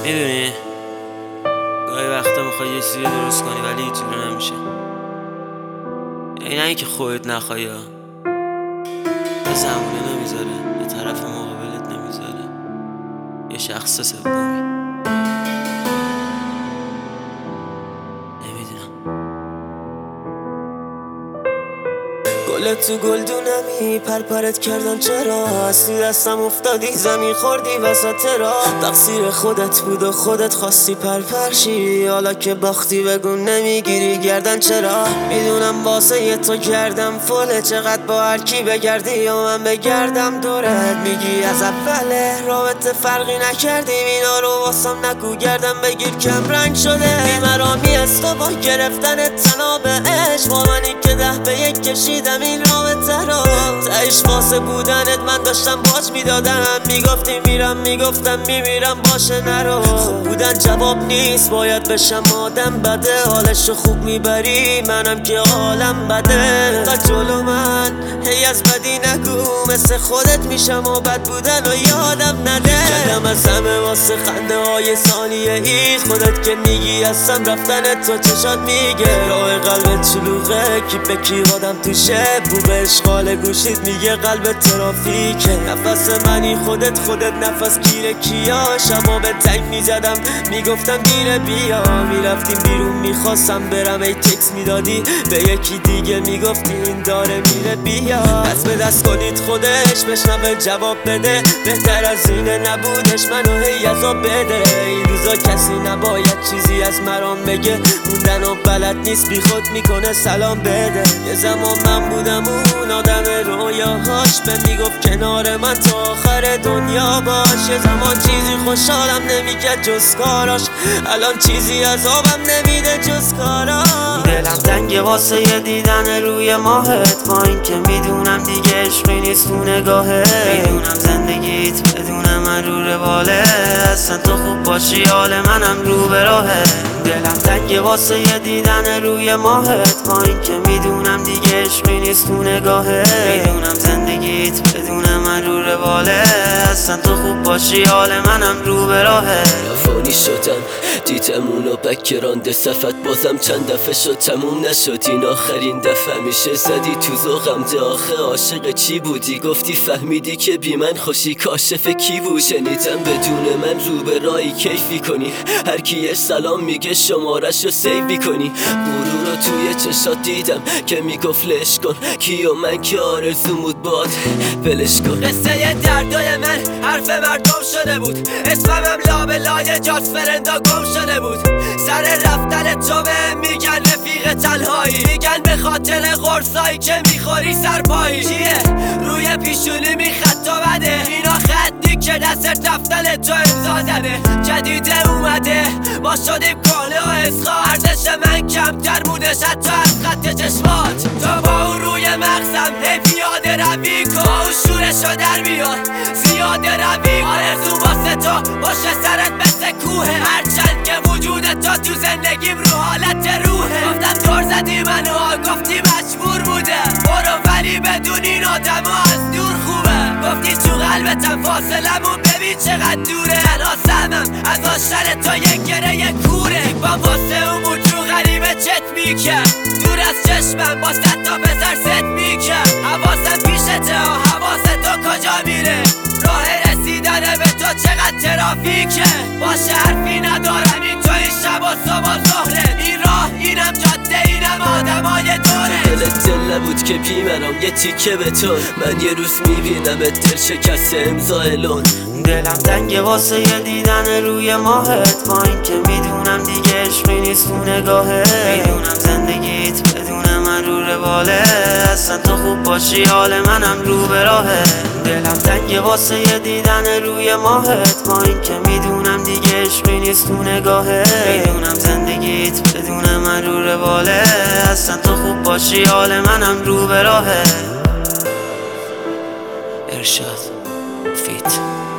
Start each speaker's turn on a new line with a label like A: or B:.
A: میدونی گاهی وقتا میخوای یه چیزی درست کنی ولی اینجوری نمیشه. نه اینکه خودت نخوای، یه زمونه نمیذاره، یه طرف مقابلت نمیذاره، یه شخص سومی.
B: گل تو گلدونمی پرپرت کردن چرا؟ از تو دستم افتادی زمین خوردی وسط راه. تقصیر خودت بود و خودت خواستی پرپرشی، حالا که باختی بگو نمیگیری گردن چرا؟ میدونم واسه یه تو گردم فله، چقدر با هر کی بگردی یا من بگردم دورت. میگی از اوله رابطه فرقی نکردیم، اینا رو واسم نگو گردم بگیر کم رنگ شده. بیمرامی از تو با گرفتن تناب عشق، با منی که 10 به 1 کشیدم این رابطه رو. تهش واسه بودنت من داشتم باج میدادم، میگفتی میرم میگفتم میمیرم باشه نرو. خوب بودن جواب نیست، باید بشم آدم بده. حالشو خوب میبری منم که حالم بده. تا جلو من هی از بدی نگو، مثل خودت میشم و بد بودن و یادم نده. کلم از همه واسه خنده های ثانیه ای، خودت که میگی هستم رفتن تو چشات میگه. راه قلبت شلوغه کی به کی آدم توشه، بو به اشغال گوشید میگه قلب ترافیکه. نفس منی خودت نفس گیره کیا، شبا به تنگ میزدم میگفتم دیره بیا. میرفتیم بیرون میخواستم برم ای تکس میدادی به یکی دیگه میگفتی این داره میره بیا. دست به دست کنید خودش بشنوه جواب بده، بهتر از اینه نبودش منو هی عذاب بده. این روزا کسی نباید چیزی از مرام بگه، موندن و بلد نیست بی خود میکنه سلام بده. یه زمان من بودم اون آدم رویاهاش، به میگفت کنار من تا آخر دنیا باش. یه زمان چیزی خوشحالم نمیکرد جز کاراش، الان چیزی عذابم نمیده جز کاراش. دلم تنگه واسه یه دیدن روی ماهت، با این که میدونم دیگه عشقی نیست تو نگاهت. میدونم زندگیت بدون من رو رواله، اصلا تو خوب باشی حال منم رو به راهه. دلم تنگه واسه یه دیدن روی ماهت، با این که میدونم دیگه عشقی نیست تو نگاهت. میدونم زندگیت بدون من رو رواله، اصلا تو خوب باشی حال منم رو به راهه.
C: فانی شدم دیدم اونو بکرانده صفت، بازم چند دفعه شد تموم نشد این آخرین دفعه. میشه زدی تو ذوقم ده آخه عاشق چی بودی؟ گفتی فهمیدی که بی من خوشی کاشف کی بود؟ شنیدم بدون من رو به راهی کیفی کنی، هر کی سلام میگه شمارش رو سیوی کنی. غرور رو توی چشات دیدم که میگفت لش کن کی و من که آرزوم بود باد ولش کن.
D: قصه دردای من حرف مردم شده بود، اسمم لابلای جات فرندا گم شده بود. سر رفتن تو به میگن رفیق تنهایی، میگن به خاطر قرصایی که میخوری سرپایی. چیه روی پیشونی میخط تو بده، اینا خطی که دست رفتن تو امضا زده. جدیده اومده ما شدیم کاله و اسخا، ارزش من کمتر مونده شد تو از خط چشمات. تو با اون روی مغزم هی پیاده روی کن، اون شورشو در بیار زیاده روی. آرزو واسه تو باشه سرت مثل کوه، هرچند که وجود تو زندگیم رو حالت روحه. گفتم دور زدی منو گفتی مجبور بوده، برو ولی بدون این آدم از دور خوبه. گفتی تو قلبتم فاصلمون ببین چقدر دوره، تنها سهمم از داشتن تو یک گره کوره. با واسه اون موجو غریبه چت میکرد، دور از چشمم با 100 تا پسر ست میکرد. حواسم پیشته حواس تو کجا میره، راه رسیدن به تو چقدر ترافیکه. باشه حرفی ندارم این تو این شب و صبح و ظهره، این راه اینم جاده اینم آدمای دوره.
C: دلت دل نبود که بی منم یه تیکه بتون، من یه روز میبینم دل شکست امضا الون.
B: دلم تنگه واسه یه دیدن روی ماهت، با این که میدونم دیگه عشقی نیست تو نگاهت. میدونم زندگیت بدون من رو رواله، اصلا تو خوب باشی حال منم رو به راهه. دلم تنگه واسه یه دیدن روی ماهت، با این که میدونم دیگه عشقی نیست تو نگاهت. میدونم زندگیت بدون من رو رواله، اصلا تو خوب باشی حال منم رو به راهه.
A: ارشاد فیت